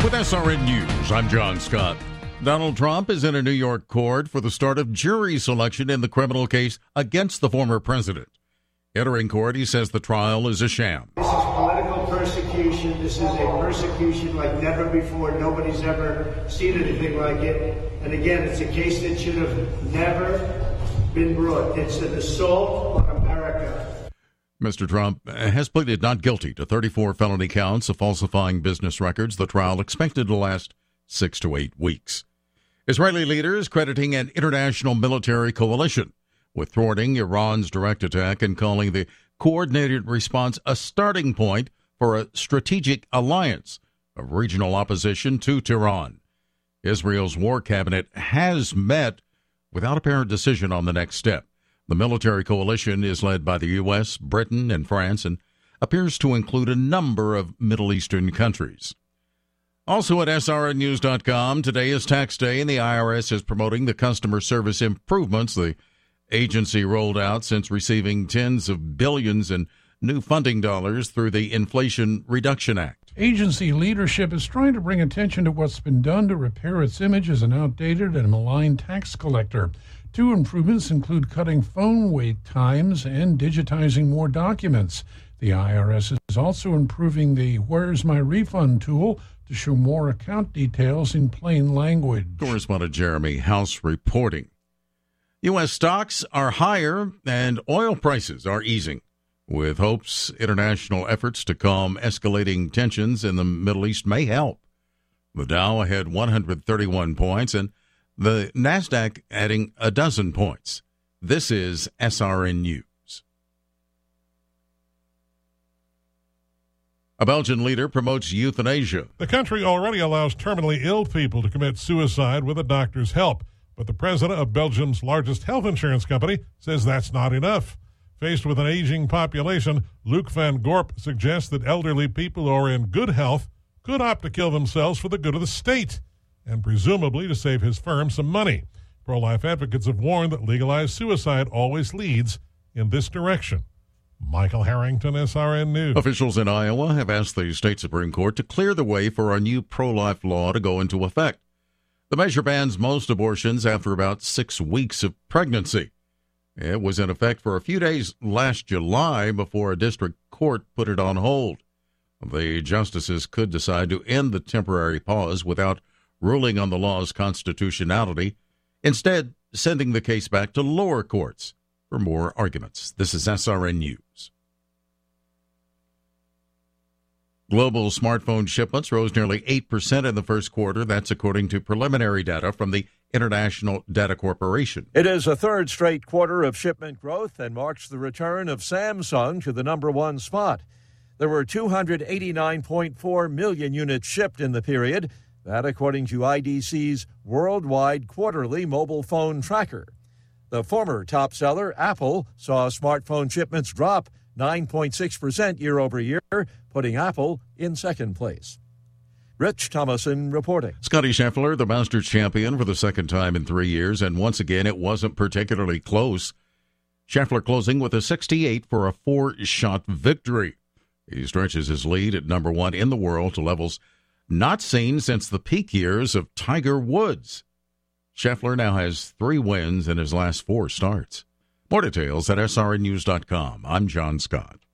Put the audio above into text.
With SRN News, I'm John Scott. Donald Trump is in a New York court for the start of jury selection in the criminal case against the former president. Entering court, he says the trial is a sham. This is political persecution. This is a persecution like never before. Nobody's ever seen anything like it. And again, it's a case that should have never been brought. It's an assault on America. Mr. Trump has pleaded not guilty to 34 felony counts of falsifying business records. The trial expected to last 6 to 8 weeks. Israeli leaders crediting an international military coalition with thwarting Iran's direct attack and calling the coordinated response a starting point for a strategic alliance of regional opposition to Tehran. Israel's war cabinet has met without apparent decision on the next step. The military coalition is led by the U.S., Britain, and France and appears to include a number of Middle Eastern countries. Also at srnnews.com, today is tax day, and the IRS is promoting the customer service improvements the agency rolled out since receiving tens of billions in new funding dollars through the Inflation Reduction Act. Agency leadership is trying to bring attention to what's been done to repair its image as an outdated and maligned tax collector. Two improvements include cutting phone wait times and digitizing more documents. The IRS is also improving the Where's My Refund tool to show more account details in plain language. Correspondent Jeremy House reporting. U.S. stocks are higher and oil prices are easing, with hopes international efforts to calm escalating tensions in the Middle East may help. The Dow ahead 131 points and the NASDAQ adding a dozen points. This is SRN News. A Belgian leader promotes euthanasia. The country already allows terminally ill people to commit suicide with a doctor's help, but the president of Belgium's largest health insurance company says that's not enough. Faced with an aging population, Luc van Gorp suggests that elderly people who are in good health could opt to kill themselves for the good of the state, and presumably to save his firm some money. Pro-life advocates have warned that legalized suicide always leads in this direction. Michael Harrington, SRN News. Officials in Iowa have asked the state Supreme Court to clear the way for a new pro-life law to go into effect. The measure bans most abortions after about 6 weeks of pregnancy. It was in effect for a few days last July before a district court put it on hold. The justices could decide to end the temporary pause without ruling on the law's constitutionality, instead sending the case back to lower courts for more arguments. This is SRN News. Global smartphone shipments rose nearly 8% in the first quarter. That's according to preliminary data from the International Data Corporation. It is a third straight quarter of shipment growth and marks the return of Samsung to the number one spot. There were 289.4 million units shipped in the period. That according to IDC's worldwide quarterly mobile phone tracker. The former top seller, Apple, saw smartphone shipments drop 9.6% year over year, putting Apple in second place. Rich Thomason reporting. Scottie Scheffler, the Masters champion for the second time in 3 years, and once again it wasn't particularly close. Scheffler closing with a 68 for a 4-shot victory. He stretches his lead at number one in the world to levels not seen since the peak years of Tiger Woods. Scheffler now has 3 wins in his last 4 starts. More details at srnnews.com. I'm John Scott.